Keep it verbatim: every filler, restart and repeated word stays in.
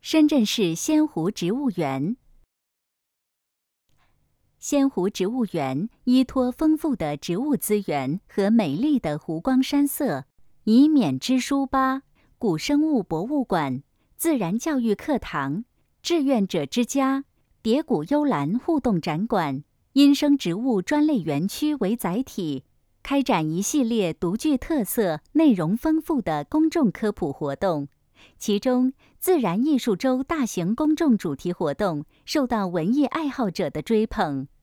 深圳市仙湖植物园。仙湖植物园依托丰富的植物资源和美丽的湖光山色，以免之书吧、古生物博物馆、自然教育课堂、志愿者之家、蝶谷幽兰互动展馆、阴生植物专类园区为载体，开展一系列独具特色、内容丰富的公众科普活动。其中，自然艺术周大型公众主题活动受到文艺爱好者的追捧。